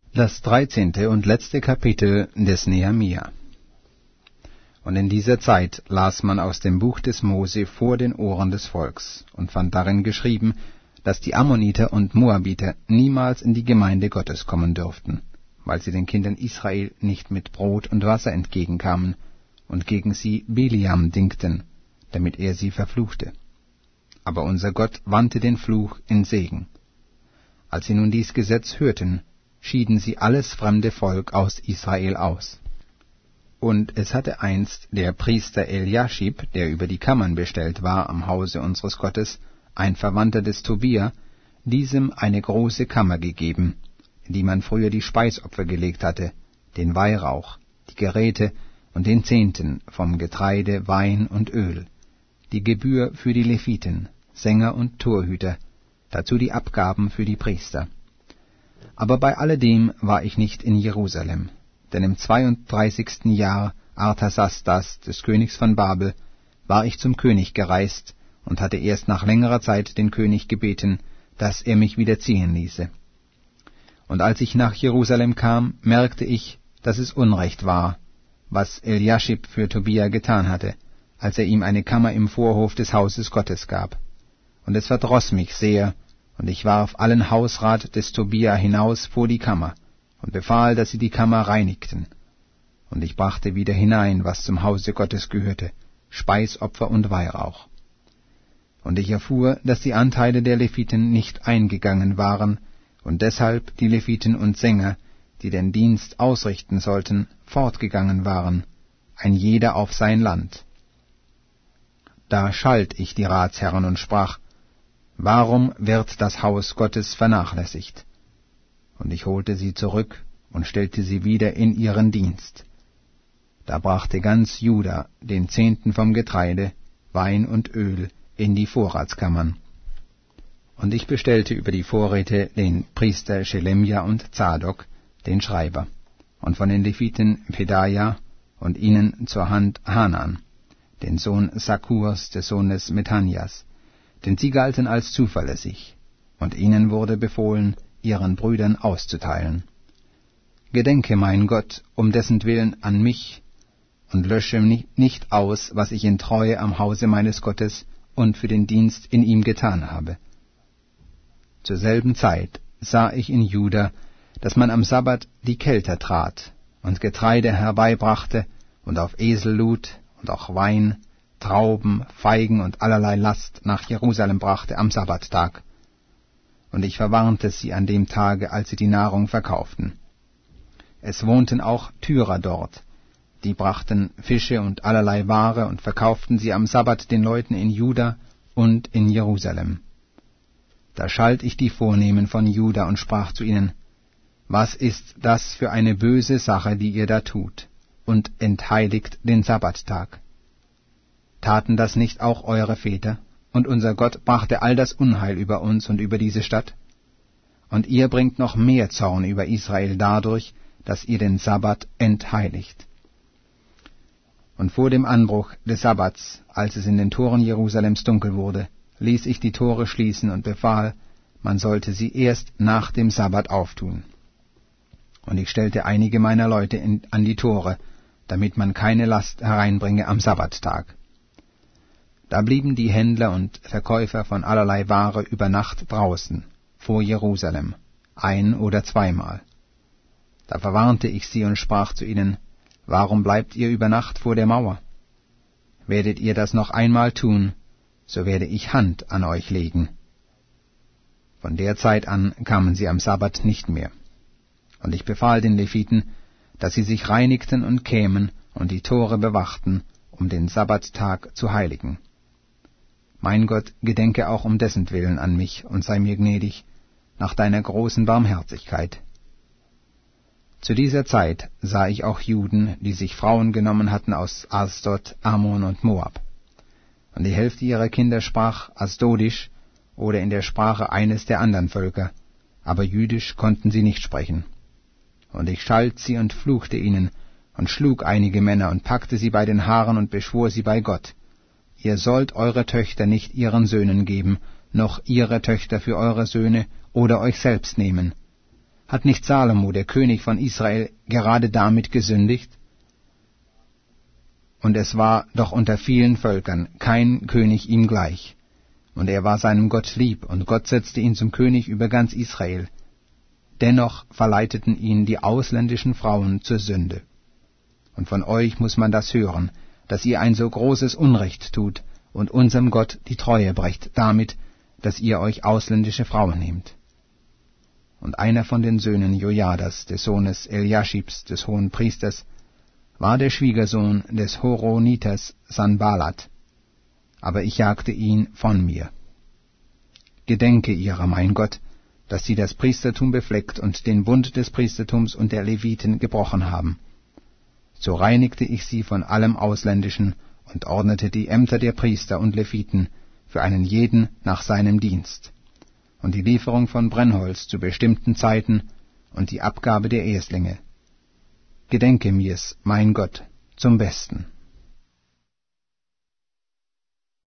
Das 13. und letzte Kapitel des Nehemia. Und in dieser Zeit las man aus dem Buch des Mose vor den Ohren des Volks und fand darin geschrieben, dass die Ammoniter und Moabiter niemals in die Gemeinde Gottes kommen dürften, weil sie den Kindern Israel nicht mit Brot und Wasser entgegenkamen und gegen sie Biliam dingten, damit er sie verfluchte. Aber unser Gott wandte den Fluch in Segen. Als sie nun dies Gesetz hörten, schieden sie alles fremde Volk aus Israel aus. Und es hatte einst der Priester Eliaschib, der über die Kammern bestellt war am Hause unseres Gottes, ein Verwandter des Tobia, diesem eine große Kammer gegeben, in die man früher die Speisopfer gelegt hatte, den Weihrauch, die Geräte und den Zehnten vom Getreide, Wein und Öl, die Gebühr für die Leviten, Sänger und Torhüter, dazu die Abgaben für die Priester. Aber bei alledem war ich nicht in Jerusalem, denn im 32. Jahr Artasastas, des Königs von Babel, war ich zum König gereist und hatte erst nach längerer Zeit den König gebeten, dass er mich wieder ziehen ließe. Und als ich nach Jerusalem kam, merkte ich, dass es Unrecht war, was Eliaschib für Tobia getan hatte, als er ihm eine Kammer im Vorhof des Hauses Gottes gab. Und es verdross mich sehr, und ich warf allen Hausrat des Tobia hinaus vor die Kammer und befahl, dass sie die Kammer reinigten. Und ich brachte wieder hinein, was zum Hause Gottes gehörte, Speisopfer und Weihrauch. Und ich erfuhr, dass die Anteile der Leviten nicht eingegangen waren, und deshalb die Leviten und Sänger, die den Dienst ausrichten sollten, fortgegangen waren, ein jeder auf sein Land. Da schalt ich die Ratsherren und sprach: Warum wird das Haus Gottes vernachlässigt? Und ich holte sie zurück und stellte sie wieder in ihren Dienst. Da brachte ganz Juda den Zehnten vom Getreide, Wein und Öl in die Vorratskammern. Und ich bestellte über die Vorräte den Priester Schelemja und Zadok, den Schreiber, und von den Leviten Pedaja und ihnen zur Hand Hanan, den Sohn Sakkurs, des Sohnes Methanjas, denn sie galten als zuverlässig, und ihnen wurde befohlen, ihren Brüdern auszuteilen. Gedenke, mein Gott, um dessentwillen an mich, und lösche nicht aus, was ich in Treue am Hause meines Gottes und für den Dienst in ihm getan habe. Zur selben Zeit sah ich in Juda, dass man am Sabbat die Kelter trat und Getreide herbeibrachte und auf Esel lud und auch Wein, Trauben, Feigen und allerlei Last nach Jerusalem brachte am Sabbattag. Und ich verwarnte sie an dem Tage, als sie die Nahrung verkauften. Es wohnten auch Tyrer dort, die brachten Fische und allerlei Ware und verkauften sie am Sabbat den Leuten in Juda und in Jerusalem. Da schalt ich die Vornehmen von Juda und sprach zu ihnen: Was ist das für eine böse Sache, die ihr da tut, und entheiligt den Sabbattag? Taten das nicht auch eure Väter? Und unser Gott brachte all das Unheil über uns und über diese Stadt? Und ihr bringt noch mehr Zorn über Israel dadurch, dass ihr den Sabbat entheiligt. Und vor dem Anbruch des Sabbats, als es in den Toren Jerusalems dunkel wurde, ließ ich die Tore schließen und befahl, man sollte sie erst nach dem Sabbat auftun. Und ich stellte einige meiner Leute an die Tore, damit man keine Last hereinbringe am Sabbattag. Da blieben die Händler und Verkäufer von allerlei Ware über Nacht draußen, vor Jerusalem, ein- oder zweimal. Da verwarnte ich sie und sprach zu ihnen: Warum bleibt ihr über Nacht vor der Mauer? Werdet ihr das noch einmal tun, so werde ich Hand an euch legen. Von der Zeit an kamen sie am Sabbat nicht mehr. Und ich befahl den Leviten, dass sie sich reinigten und kämen und die Tore bewachten, um den Sabbattag zu heiligen. Mein Gott, gedenke auch um dessentwillen an mich und sei mir gnädig, nach deiner großen Barmherzigkeit. Zu dieser Zeit sah ich auch Juden, die sich Frauen genommen hatten aus Asdod, Ammon und Moab. Und die Hälfte ihrer Kinder sprach Asdodisch oder in der Sprache eines der anderen Völker, aber Jüdisch konnten sie nicht sprechen. Und ich schalt sie und fluchte ihnen und schlug einige Männer und packte sie bei den Haaren und beschwor sie bei Gott: Ihr sollt eure Töchter nicht ihren Söhnen geben, noch ihre Töchter für eure Söhne oder euch selbst nehmen. Hat nicht Salomo, der König von Israel, gerade damit gesündigt? Und es war doch unter vielen Völkern kein König ihm gleich. Und er war seinem Gott lieb, und Gott setzte ihn zum König über ganz Israel. Dennoch verleiteten ihn die ausländischen Frauen zur Sünde. Und von euch muss man das hören, dass ihr ein so großes Unrecht tut und unserem Gott die Treue brecht, damit, dass ihr euch ausländische Frauen nehmt. Und einer von den Söhnen Jojadas, des Sohnes Eliaschibs, des hohen Priesters, war der Schwiegersohn des Horoniters Sanballat, aber ich jagte ihn von mir. Gedenke ihrer, mein Gott, dass sie das Priestertum befleckt und den Bund des Priestertums und der Leviten gebrochen haben. So reinigte ich sie von allem Ausländischen und ordnete die Ämter der Priester und Leviten für einen jeden nach seinem Dienst, und die Lieferung von Brennholz zu bestimmten Zeiten und die Abgabe der Erstlinge. Gedenke mir's, mein Gott, zum Besten.